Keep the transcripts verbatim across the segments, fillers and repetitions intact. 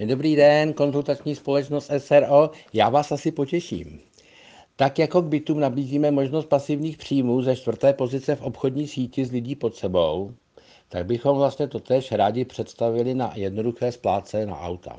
Dobrý den, konzultační společnost S R O, já vás asi potěším. Tak jako k bytům nabízíme možnost pasivních příjmů ze čtvrté pozice v obchodní síti z lidí pod sebou, tak bychom vlastně totéž rádi představili na jednoduché splátce na auta.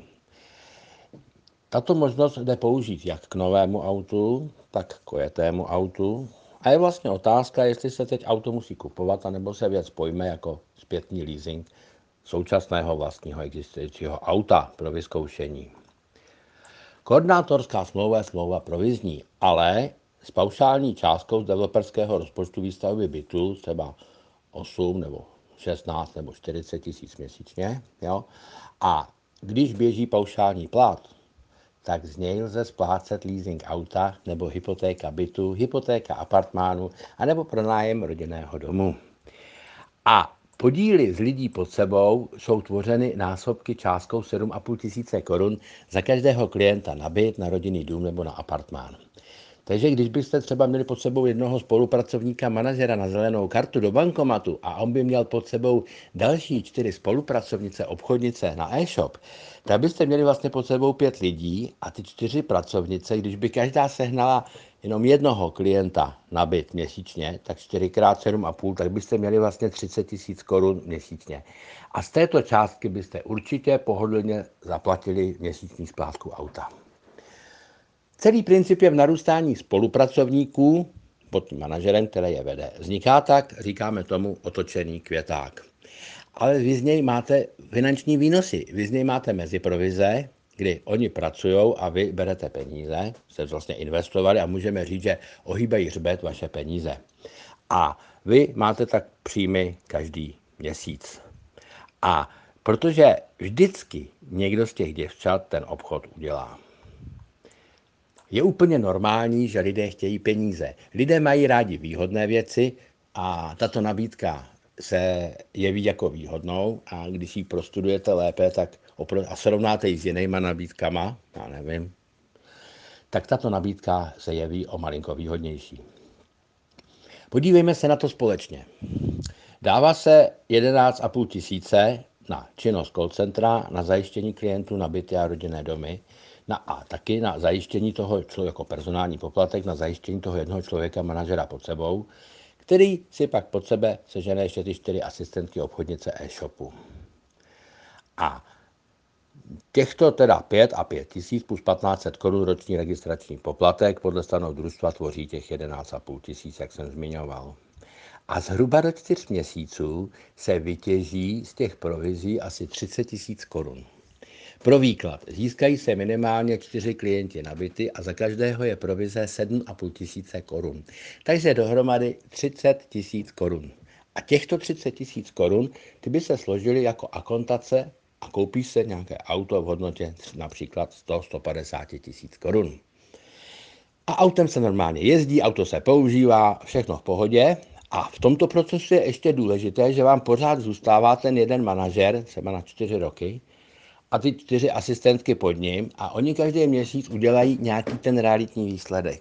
Tato možnost jde použít jak k novému autu, tak k ojetému autu. A je vlastně otázka, jestli se teď auto musí kupovat, anebo se věc pojme jako zpětný leasing současného vlastního existujícího auta pro vyzkoušení. Koordinátorská smlouva je smlouva provizní, ale s paušální částkou z developerského rozpočtu výstavby bytů, třeba osm nebo šestnáct nebo čtyřicet tisíc měsíčně. Jo? A když běží paušální plat, tak z něj lze splácet leasing auta nebo hypotéka bytu, hypotéka apartmánu anebo pronájem rodinného domu. A podíly z lidí pod sebou jsou tvořeny násobky částkou sedm a půl tisíce korun za každého klienta na byt, na rodinný dům nebo na apartmán. Takže když byste třeba měli pod sebou jednoho spolupracovníka manažera na zelenou kartu do bankomatu a on by měl pod sebou další čtyři spolupracovnice, obchodnice na e-shop, tak byste měli vlastně pod sebou pět lidí a ty čtyři pracovnice, když by každá sehnala jenom jednoho klienta na byt měsíčně, tak čtyři krát sedm a půl, tak byste měli vlastně třicet tisíc korun měsíčně. A z této částky byste určitě pohodlně zaplatili měsíční splátku auta. Celý princip je v narůstání spolupracovníků pod tím manažerem, který je vede. Vzniká tak, říkáme tomu, otočený květák. Ale vy z něj máte finanční výnosy, vy z něj máte meziprovize, kdy oni pracují a vy berete peníze, jste vlastně investovali a můžeme říct, že ohýbají hřbet vaše peníze. A vy máte tak příjmy každý měsíc. A protože vždycky někdo z těch děvčat ten obchod udělá. Je úplně normální, že lidé chtějí peníze. Lidé mají rádi výhodné věci a tato nabídka se jeví jako výhodnou a když ji prostudujete lépe tak opro- a srovnáte ji s jinýma nabídkama, já nevím, tak tato nabídka se jeví o malinko výhodnější. Podívejme se na to společně. Dává se jedenáct a půl tisíce na činnost call centra, na zajištění klientů na byty a rodinné domy, na, a taky na zajištění toho člověka, jako personální poplatek, na zajištění toho jednoho člověka, manažera pod sebou, který si pak pod sebe sežene ještě ty čtyři asistentky obchodnice e-shopu. A těchto teda pět a pět tisíc plus patnáct set korun roční registrační poplatek podle stanov družstva tvoří těch jedenáct a půl tisíc, jak jsem zmiňoval. A zhruba do čtyř měsíců se vytěží z těch provizí asi třicet tisíc korun. Pro výklad, získají se minimálně čtyři klienti na byty a za každého je provize sedm a půl tisíce korun. Takže dohromady třicet tisíc korun. A těchto třicet tisíc korun, ty by se složily jako akontace a koupí se nějaké auto v hodnotě například sto až sto padesát tisíc korun. A autem se normálně jezdí, auto se používá, všechno v pohodě. A v tomto procesu je ještě důležité, že vám pořád zůstává ten jeden manažer, třeba na čtyři roky, a ty čtyři asistentky pod ním a oni každý měsíc udělají nějaký ten realitní výsledek.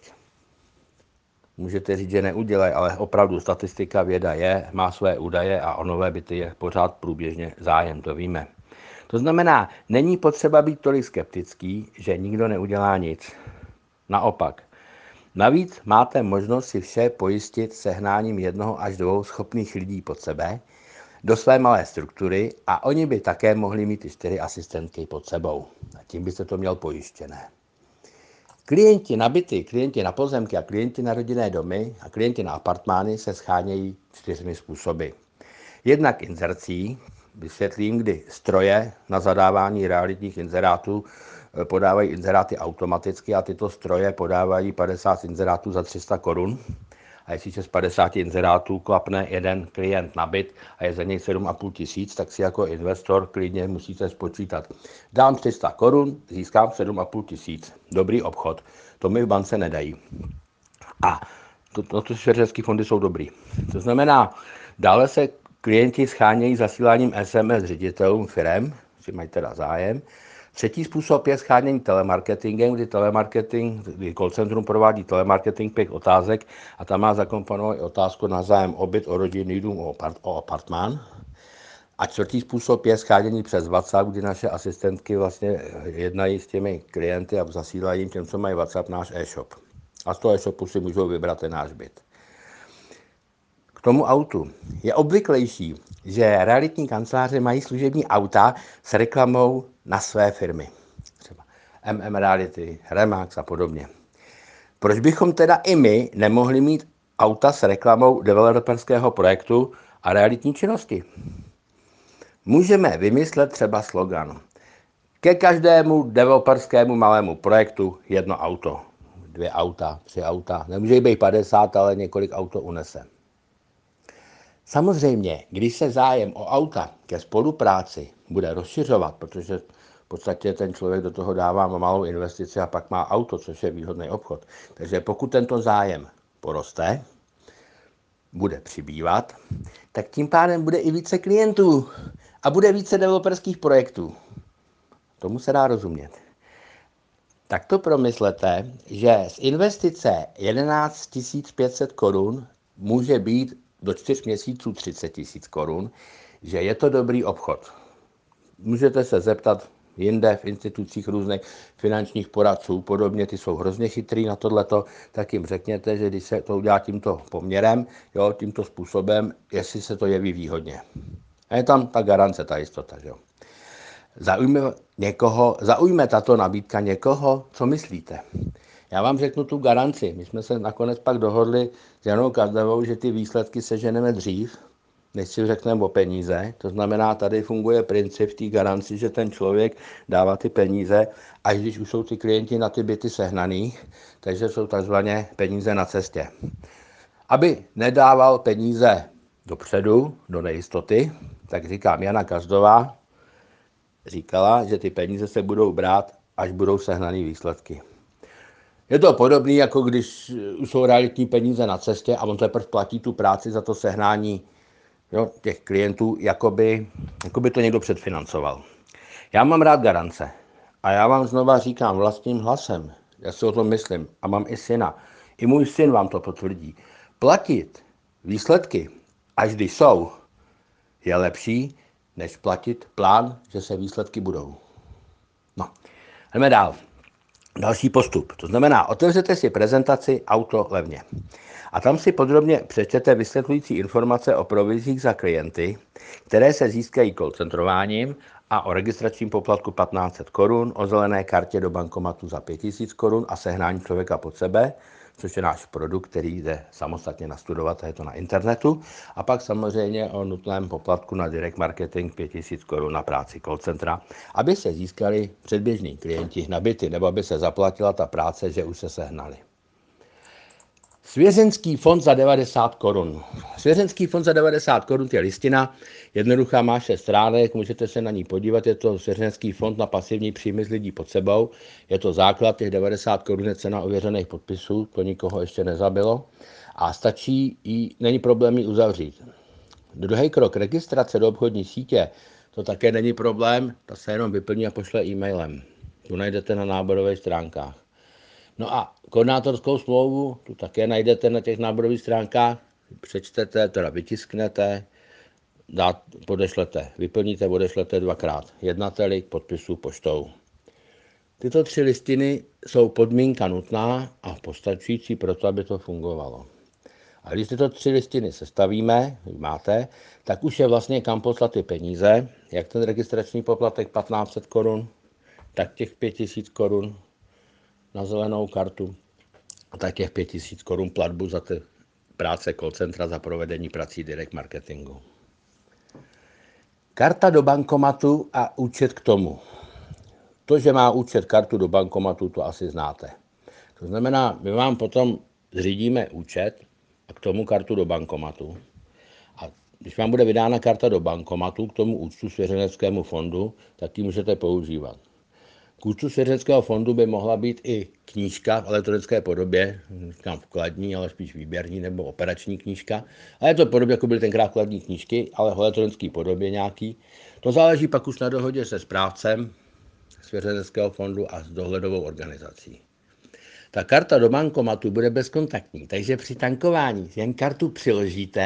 Můžete říct, že neudělají, ale opravdu statistika věda je, má své údaje a o nové byty je pořád průběžně zájem, to víme. To znamená, není potřeba být tolik skeptický, že nikdo neudělá nic. Naopak. Navíc máte možnost si vše pojistit sehnáním jednoho až dvou schopných lidí pod sebe do své malé struktury a oni by také mohli mít ty čtyři asistentky pod sebou. A tím byste to měl pojištěné. Klienti na byty, klienti na pozemky a klienti na rodinné domy a klienti na apartmány se schánějí čtyřmi způsoby. Jednak inzercí, vysvětlím, kdy stroje na zadávání realitních inzerátů podávají inzeráty automaticky a tyto stroje podávají padesát inzerátů za tři sta korun. A jestliže z padesáti inzerátů klapne jeden klient na byt a je za něj sedm a půl tisíc, tak si jako investor klidně musíte spočítat. Dám tři sta korun, získám sedm a půl tisíc. Dobrý obchod. To mi v bance nedají. A to, to, to svěřenské fondy jsou dobrý. To znamená, dále se klienti schánějí zasíláním es em es ředitelům firem, si mají teda zájem. Třetí způsob je schánění telemarketingem, kdy telemarketing, kdy call centrum provádí telemarketing pět otázek a tam má zakomponovat otázku na zájem o byt, o rodinný dům, o, apart, o apartmán. A čtvrtý způsob je schádění přes WhatsApp, kdy naše asistentky vlastně jednají s těmi klienty a zasílají jim těm, co mají WhatsApp, náš e-shop. A z toho e-shopu si můžou vybrat ten náš byt. K tomu autu. Je obvyklejší, že realitní kanceláře mají služební auta s reklamou na své firmy. Třeba M M Reality, Remax a podobně. Proč bychom teda i my nemohli mít auta s reklamou developerského projektu a realitní činnosti? Můžeme vymyslet třeba slogan. Ke každému developerskému malému projektu jedno auto. Dvě auta, tři auta. Nemůže být padesát, ale několik auto unese. Samozřejmě, když se zájem o auta ke spolupráci bude rozšiřovat, protože v podstatě ten člověk do toho dává malou investici a pak má auto, což je výhodný obchod. Takže pokud tento zájem poroste, bude přibývat, tak tím pádem bude i více klientů a bude více developerských projektů. Tomu se dá rozumět. Tak to promyslete, že z investice jedenáct tisíc pět set korun může být do čtyř měsíců třicet tisíc korun, že je to dobrý obchod. Můžete se zeptat jinde v institucích různých finančních poradců, podobně, ty jsou hrozně chytrý na tohleto, tak jim řekněte, že když se to udělá tímto poměrem, jo, tímto způsobem, jestli se to jeví výhodně. A je tam ta garance, ta jistota. Jo. Zaujme, někoho, zaujme tato nabídka někoho, co myslíte? Já vám řeknu tu garanci. My jsme se nakonec pak dohodli s Janou Kazdavou, že ty výsledky seženeme dřív, než si řekneme o peníze. To znamená, tady funguje princip v té garanci, že ten člověk dává ty peníze, až když už jsou ty klienti na ty byty sehnaný, takže jsou takzvané peníze na cestě. Aby nedával peníze dopředu, do nejistoty, tak říkám, Jana Kazdová říkala, že ty peníze se budou brát, až budou sehnaný výsledky. Je to podobné, jako když už jsou realitní peníze na cestě a on teprve platí tu práci za to sehnání, jo, těch klientů, jakoby, jakoby to někdo předfinancoval. Já mám rád garance a já vám znova říkám vlastním hlasem, já si o tom myslím a mám i syna. I můj syn vám to potvrdí. Platit výsledky, až když jsou, je lepší, než platit plán, že se výsledky budou. No, jdeme dál. Další postup. To znamená, otevřete si prezentaci Auto levně. A tam si podrobně přečtete vysvětlující informace o provizích za klienty, které se získají call centrováním a o registračním poplatku patnáct set korun, o zelené kartě do bankomatu za pět tisíc korun a sehnání člověka pod sebe, což je náš produkt, který jde samostatně nastudovat a je to na internetu. A pak samozřejmě o nutném poplatku na direct marketing pět tisíc korun na práci call centra, aby se získali předběžní klienti na byty, nebo aby se zaplatila ta práce, že už se sehnali. Svěřenský fond za devadesát korun. Svěřenský fond za devadesát korun je listina, jednoduchá, má šest stránek, můžete se na ní podívat, je to svěřenský fond na pasivní příjmy z lidí pod sebou, je to základ, těch devadesát korun je cena ověřených podpisů, to nikoho ještě nezabilo a stačí jí, není problém ji uzavřít. Druhý krok, registrace do obchodní sítě, to také není problém, ta se jenom vyplní a pošle e-mailem, tu najdete na náborových stránkách. No a koordinátorskou smlouvu, tu také najdete na těch náborových stránkách, přečtete, teda vytisknete, dát, podešlete, vyplníte, odešlete dvakrát jednateli k podpisu poštou. Tyto tři listiny jsou podmínka nutná a postačující pro to, aby to fungovalo. A když tyto tři listiny sestavíme, máte, tak už je vlastně kam poslat ty peníze, jak ten registrační poplatek patnáct set korun, tak těch pět tisíc korun na zelenou kartu, tak těch pět tisíc korun platbu za ty práce call centra za provedení prací direct marketingu. Karta do bankomatu a účet k tomu. To, že má účet kartu do bankomatu, to asi znáte. To znamená, my vám potom zřídíme účet a k tomu kartu do bankomatu. A když vám bude vydána karta do bankomatu k tomu účtu svěřeneckému fondu, tak ji můžete používat. K účtu svěřenského fondu by mohla být i knížka v elektronické podobě, říkám vkladní, ale spíš výběrní nebo operační knížka. A je to podobně, jako byly tenkrát vkladní knížky, ale v elektronické podobě nějaký. To záleží pak už na dohodě se správcem svěřeneckého fondu a s dohledovou organizací. Ta karta do bankomatu bude bezkontaktní, takže při tankování jen kartu přiložíte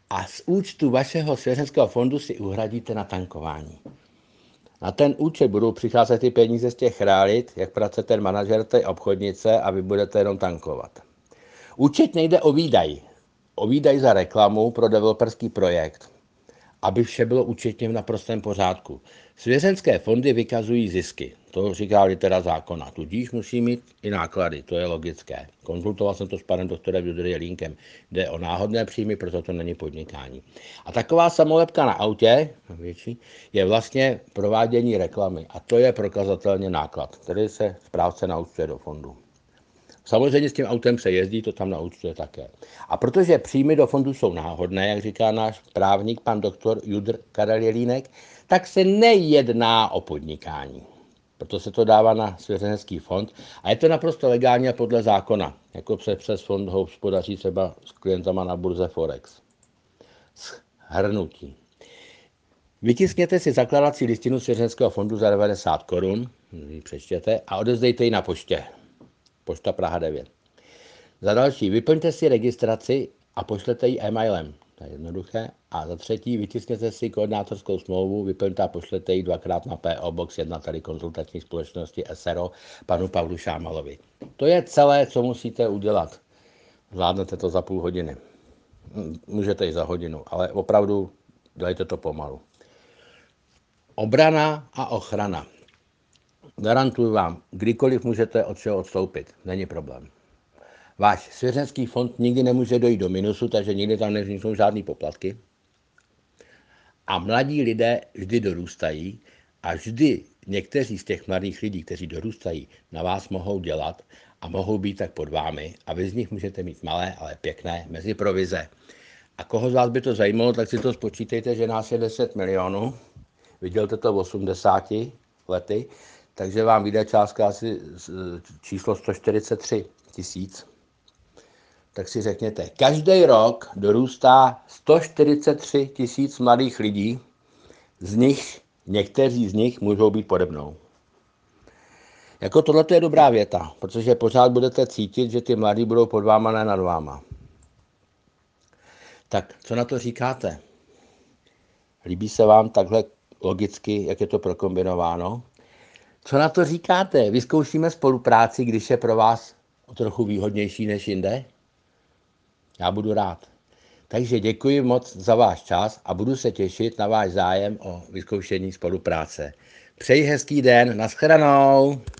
a z účtu vašeho svěřenského fondu si uhradíte na tankování. Na ten účet budou přicházet ty peníze z těch realit, jak pracuje ten manažer té obchodnice a vy budete jenom tankovat. Účet nejde o výdaj. O výdaj za reklamu pro developerský projekt, aby vše bylo účetně v naprostém pořádku. Svěřenské fondy vykazují zisky, to říká litera zákona, tudíž musí mít i náklady, to je logické. Konzultoval jsem to s panem doktorem Judrem Jelínkem, jde o náhodné příjmy, proto to není podnikání. A taková samolepka na autě větší, je vlastně provádění reklamy a to je prokazatelně náklad, který se správce naúčtuje do fondu. Samozřejmě s tím autem se jezdí, to tam naúčtuje také. A protože příjmy do fondu jsou náhodné, jak říká náš právník, pan doktor Judr Karel Jelínek, tak se nejedná o podnikání. Proto se to dává na svěřenecký fond a je to naprosto legálně podle zákona, jako se přes fond hospodaří třeba s klientama na burze Forex. Shrnutí. Vytiskněte si zakladací listinu svěřenského fondu za devadesát korun, ji přečtěte a odezdejte ji na poště. Pošta Praha devět. Za další, vyplňte si registraci a pošlete ji e-mailem. To je jednoduché. A za třetí, vytiskněte si koordinátorskou smlouvu, vyplňte a pošlete ji dvakrát na P O Box jedna tady konzultační společnosti S R O panu Pavlu Šámalovi. To je celé, co musíte udělat. Zvládnete to za půl hodiny. Můžete i za hodinu, ale opravdu dělejte to pomalu. Obrana a ochrana. Garantuju vám, kdykoliv můžete od čeho odstoupit, není problém. Váš svěřenský fond nikdy nemůže dojít do minusu, takže nikdy tam nevzniknou žádný poplatky. A mladí lidé vždy dorůstají a vždy někteří z těch mladých lidí, kteří dorůstají, na vás mohou dělat a mohou být tak pod vámi a vy z nich můžete mít malé, ale pěkné mezi provize. A koho z vás by to zajímalo, tak si to spočítejte, že nás je deset milionů, vydělte to v osmdesáti lety, takže vám vyjde částka asi číslo sto čtyřicet tři tisíc. Tak si řekněte, každý rok dorůstá sto čtyřicet tři tisíc mladých lidí, z nich, někteří z nich můžou být pode mnou. Jako tohle je dobrá věta, protože pořád budete cítit, že ty mladí budou pod váma, ne nad váma. Tak co na to říkáte? Líbí se vám takhle logicky, jak je to prokombinováno? Co na to říkáte? Vyzkoušíme spolupráci, když je pro vás o trochu výhodnější než jinde? Já budu rád. Takže děkuji moc za váš čas a budu se těšit na váš zájem o vyzkoušení spolupráce. Přeji hezký den, nashledanou.